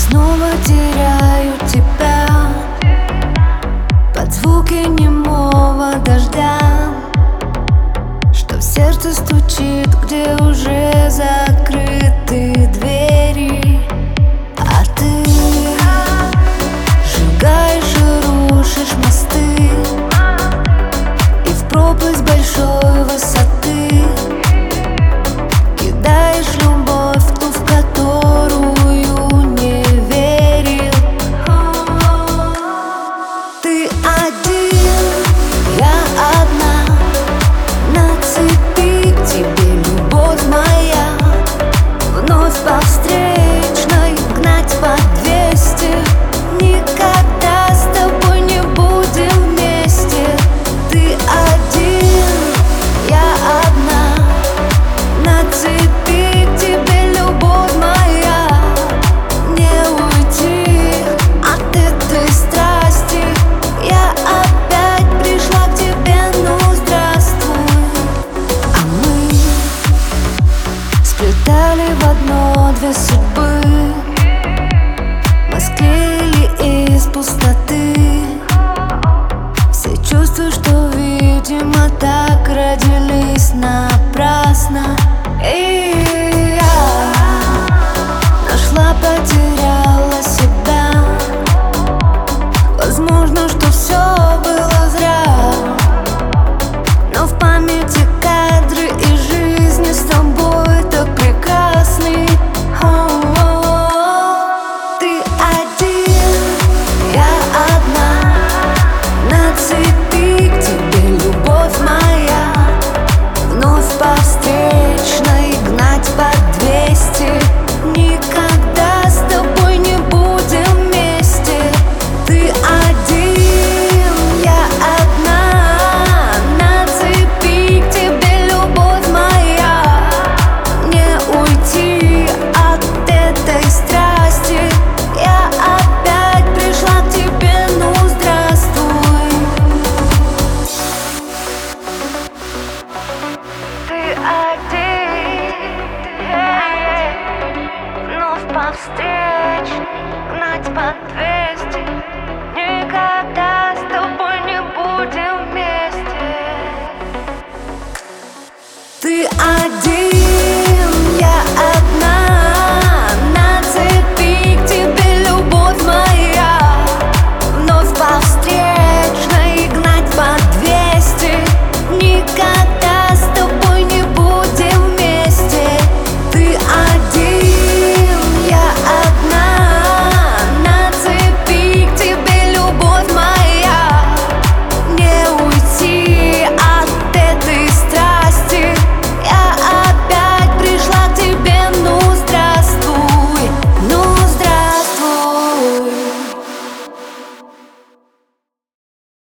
снова теряю тебя под звуки немого дождя, что в сердце стучит, где уже закрыты двери. А ты сжигаешь и рушишь мосты, и в пропасть большой высоты кидаешь любовь, ту, в которую не верил. Ты один, я одна, на цепи к тебе, любовь моя. Вновь по встречной гнать по 200, никогда с тобой не будем вместе. Ты один, я одна, на цепи к тебе, любовь моя. Не уйти от этой страсти, я опять пришла к тебе, ну здравствуй. А мы сплетали в одно две судьбы, мы склеили из пустоты все чувства, что, видимо, так родились напрасно. И я нашла, потеряла себя. Возможно, что все было зря, но в памяти кадры из жизни с тобой так прекрасны. Ты один, я одна, на цепи к тебе, любовь моя. Вновь по встречной гнать по 200, никогда с тобой не будем вместе. Ты один, я одна, на цепи к тебе, любовь моя. Не уйти от этой страсти, я опять пришла к тебе, ну здравствуй. Ты один, вновь по встречной гнать по 200, никогда с тобой не будем вместе. Ты один.